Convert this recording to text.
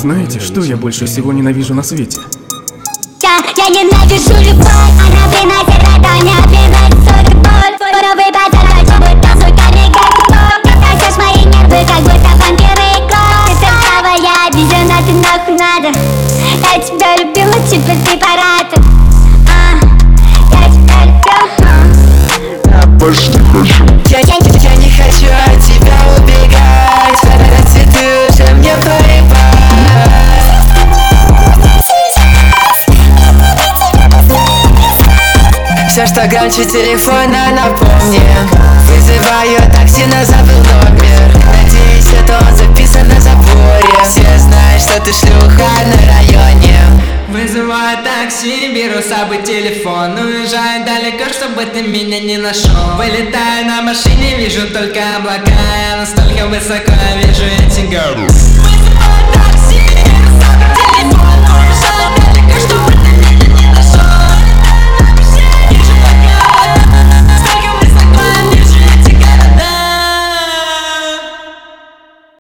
Знаете, что я больше всего ненавижу на свете? Я ненавижу любовь, она приносит радость, отбивает ссоры, боль. Буровый базар, как будто сука не готов. Ты тащишь мои нервы, как будто вампиры и кровь. Ты права, я обижена, ты нахуй надо. Я тебя любила, типа препараты. Я тебя люблю. Я больше не хочу. Я не хочу от тебя убегать. Фонарь цветы уже мне поебать. Все, что громче телефона, напомни. Вызываю такси, но забыл номер. Надеюсь, это он записан на заборе. Все знают, что ты шлюха на районе. Вызываю такси, беру с собой телефон. Уезжаю далеко, чтобы ты меня не нашел. Вылетаю на машине, вижу только облака. Я настолько высоко, я вижу эти горы.